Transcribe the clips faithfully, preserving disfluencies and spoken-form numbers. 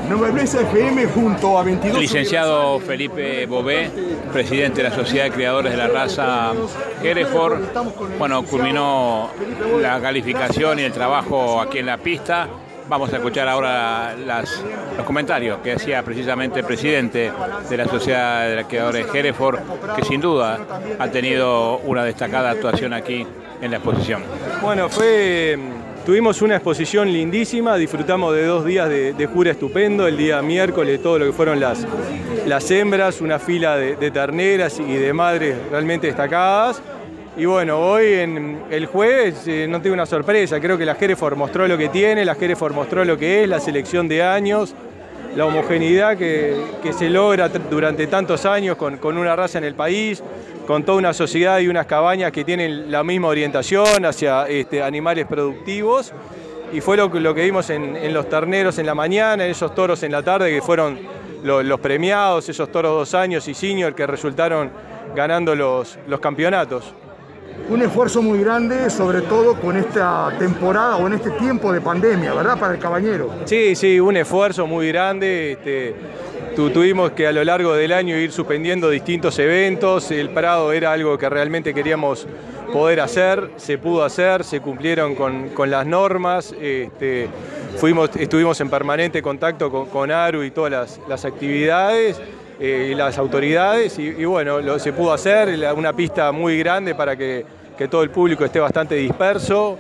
Nobleza F M junto a veintidós... Licenciado Felipe Bové, presidente de la Sociedad de Criadores de la Raza Hereford. Bueno, culminó la calificación y el trabajo aquí en la pista. Vamos a escuchar ahora las, los comentarios que hacía precisamente el presidente de la Sociedad de Criadores Hereford, que sin duda ha tenido una destacada actuación aquí en la exposición. Bueno, fue... Tuvimos una exposición lindísima, disfrutamos de dos días de, de jura estupendo, el día miércoles todo lo que fueron las, las hembras, una fila de, de terneras y de madres realmente destacadas. Y bueno, hoy en el jueves eh, no tengo una sorpresa, creo que la Hereford mostró lo que tiene, la Hereford mostró lo que es, la selección de años, la homogeneidad que, que se logra durante tantos años con, con una raza en el país, con toda una sociedad y unas cabañas que tienen la misma orientación hacia este, animales productivos. Y fue lo, lo que vimos en, en los terneros en la mañana, en esos toros en la tarde que fueron lo, los premiados, esos toros dos años y senior que resultaron ganando los, los campeonatos. Un esfuerzo muy grande, sobre todo con esta temporada o en este tiempo de pandemia, ¿verdad? Para el cabañero. Sí, sí, un esfuerzo muy grande. Este, tu, tuvimos que a lo largo del año ir suspendiendo distintos eventos. El Prado era algo que realmente queríamos poder hacer, se pudo hacer, se cumplieron con, con las normas. Este, fuimos, estuvimos en permanente contacto con, con ARU y todas las, las actividades. Eh, y las autoridades y, y bueno, lo, se pudo hacer, una pista muy grande para que, que todo el público esté bastante disperso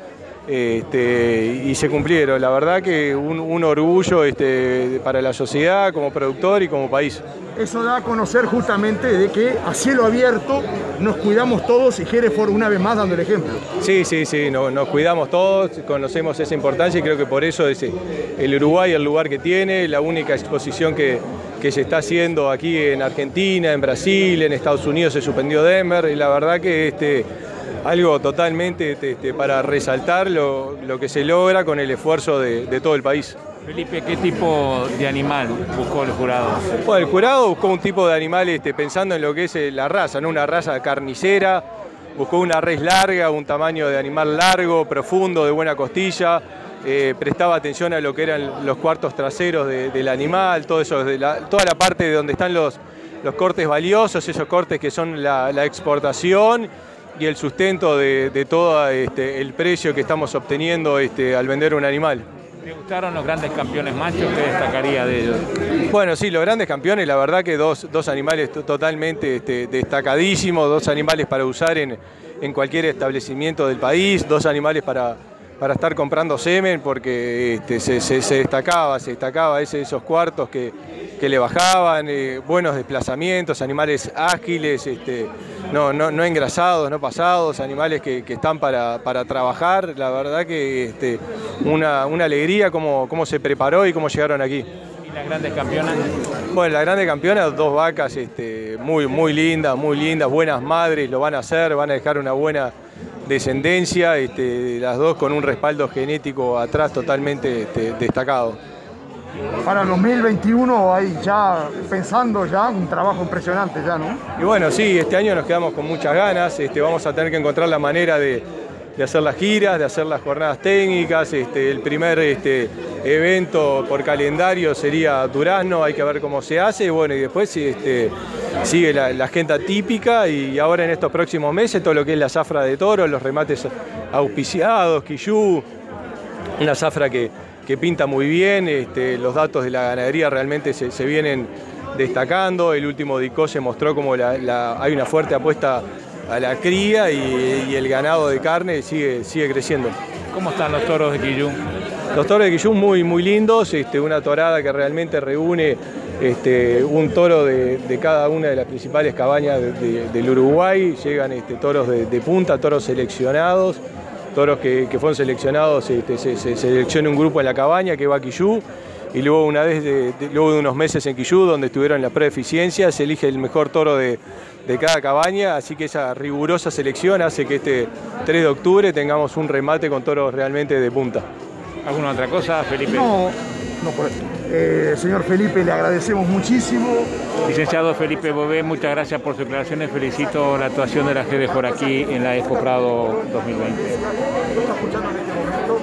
este, y se cumplieron. La verdad que un, un orgullo este, para la sociedad como productor y como país. Eso da a conocer justamente de que a cielo abierto nos cuidamos todos y Hereford una vez más dando el ejemplo. Sí, sí, sí, no, nos cuidamos todos, conocemos esa importancia y creo que por eso es el Uruguay el lugar que tiene, la única exposición que, que se está haciendo aquí en Argentina, en Brasil, en Estados Unidos se suspendió Denver y la verdad que este, algo totalmente este, para resaltar lo, lo que se logra con el esfuerzo de, de todo el país. Felipe, ¿qué tipo de animal buscó el jurado? Bueno, el jurado buscó un tipo de animal este, pensando en lo que es la raza, ¿no? Una raza carnicera, buscó una res larga, un tamaño de animal largo, profundo, de buena costilla, eh, prestaba atención a lo que eran los cuartos traseros de, del animal, todo eso, de la, toda la parte de donde están los, los cortes valiosos, esos cortes que son la, la exportación y el sustento de, de todo este, el precio que estamos obteniendo este, al vender un animal. ¿Te gustaron los grandes campeones machos? ¿Qué destacaría de ellos? Bueno, sí, los grandes campeones, la verdad que dos, dos animales totalmente este, destacadísimos, dos animales para usar en, en cualquier establecimiento del país, dos animales para, para estar comprando semen, porque este, se, se, se destacaba, se destacaba ese, esos cuartos que, que le bajaban, eh, buenos desplazamientos, animales ágiles, este, no, no, no engrasados, no pasados, animales que, que están para, para trabajar. La verdad que este, una, una alegría cómo, cómo se preparó y cómo llegaron aquí. ¿Y las grandes campeonas? Bueno, las grandes campeonas, dos vacas este, muy, muy lindas, muy lindas, buenas madres, lo van a hacer, van a dejar una buena descendencia, este, las dos con un respaldo genético atrás totalmente este, destacado. Para el dos mil veintiuno hay ya pensando ya un trabajo impresionante ya, ¿no? Y bueno, sí, este año nos quedamos con muchas ganas, este, vamos a tener que encontrar la manera de, de hacer las giras, de hacer las jornadas técnicas, este, el primer este, evento por calendario sería Durazno, hay que ver cómo se hace, bueno, y después este, sigue la, la agenda típica y ahora en estos próximos meses todo lo que es la zafra de toro, los remates auspiciados, quillú, una zafra que que pinta muy bien, este, los datos de la ganadería realmente se, se vienen destacando, el último DICO se mostró como la, la, hay una fuerte apuesta a la cría y, y el ganado de carne sigue, sigue creciendo. ¿Cómo están los toros de Quillú? Los toros de Quillú muy, muy lindos, este, una torada que realmente reúne este, un toro de, de cada una de las principales cabañas de, de, del Uruguay, llegan este, toros de, de punta, toros seleccionados, toros que, que fueron seleccionados, este, se, se selecciona un grupo en la cabaña que va a Quillú y luego una vez de, de, luego de unos meses en Quillú donde estuvieron en la preeficiencia se elige el mejor toro de, de cada cabaña, así que esa rigurosa selección hace que este tres de octubre tengamos un remate con toros realmente de punta. ¿Alguna otra cosa, Felipe? No, no por esto. Eh, señor Felipe, le agradecemos muchísimo. Licenciado Felipe Bové, muchas gracias por sus declaraciones. Felicito la actuación de la Hereford aquí en la Expo Prado dos mil veinte.